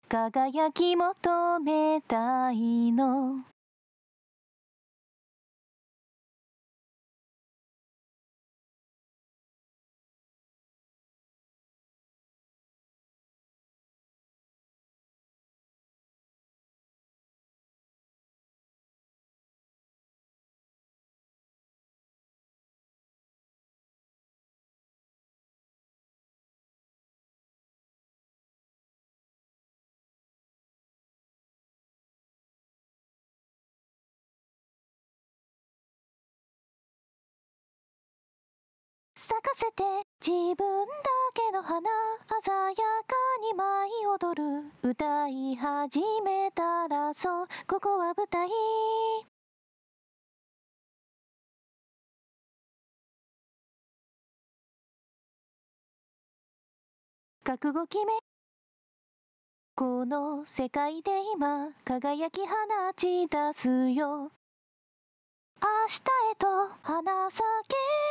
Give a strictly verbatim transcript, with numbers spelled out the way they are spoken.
輝き求めたいの。咲かせて自分だけの花、鮮やかに舞い踊る。歌い始めたらそう、ここは舞台。覚悟決め、この世界で今輝き放ち出すよ。明日へと花咲け